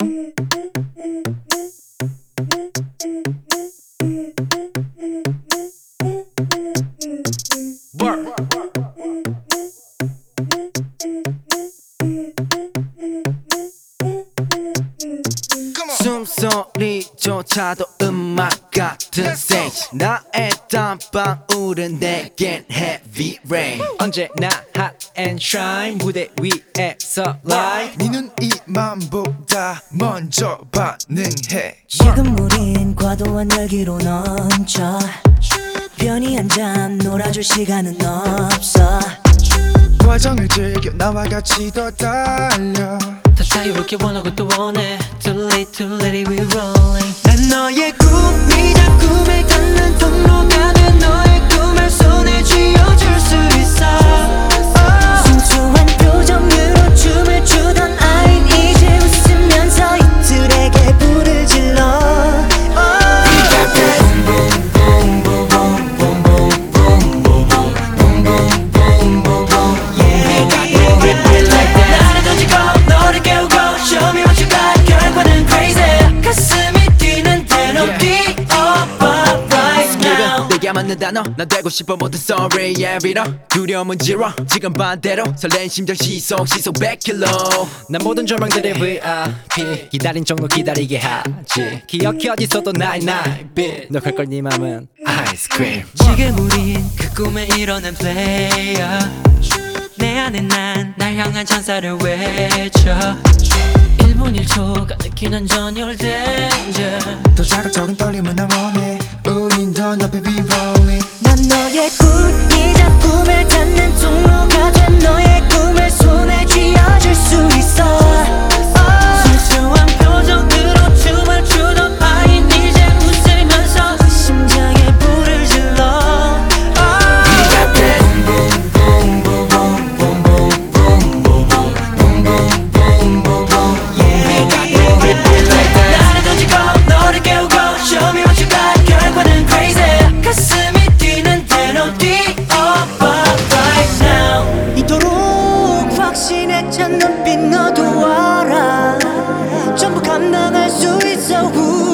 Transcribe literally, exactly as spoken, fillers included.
숨소리조차도 음악 같은 stage 나의 땀방울은 내겐 heavy rain 언제나 hot and shine 무대 위에서 live 니는 이 맘보다 먼저 반응해 지금 우린 과도한 열기로 넘쳐 편히 앉아 놀아줄 시간은 없어 과정을 즐겨 나와 같이 더 달려 더 자유롭게 원하고 또 원해 Too late too late we rolling 난 너의 꿈이자 꿈을 닿는 통로가 돼 너의 꿈을 손에 쥐어줄 수 있어 순수한 표정으로 춤을 추던 아인 이제 웃으면서 이들에게 불을 질러 나를 던지고 너를 깨우고 Show me what you got 결과는 crazy 가슴이 뛰는 대로 뛰어봐 right now 내게 맞는 단어 난 되고 싶어 모든 sorry yeah 빌어 두려움은 zero 지금 반대로 설렌 심장 시속 시속 백 킬로미터 난 모든 절망들의 브이아이피 기다린 정도 기다리게 하지 기억해 어디서도 나의 나의 빛 너갈걸 네 맘은 아이스크림 지금 우린 그 꿈에 이뤄낸 플레이어 내 안에 난 날 향한 찬사를 외쳐 일 분 일 초가 느끼는 전율 danger 더 자극적인 떨림은 나 원해 우린 더 높이 be rolling 난 너의 꿈이자 꿈을 닿는 통로가 된 너의 꿈을 손에 쥐어줄 수 있어 순수한 표정으로 춤을 추던 아인 이제 웃으면서 심장에 불을 질러 나를 던지고 너를 깨우고 Show me what you got 결과는 crazy 가슴이 뛰는 대로 뛰어봐 right now 이토록 확신에 찬 눈빛 너도 알아 전부 감당할 수 있어 우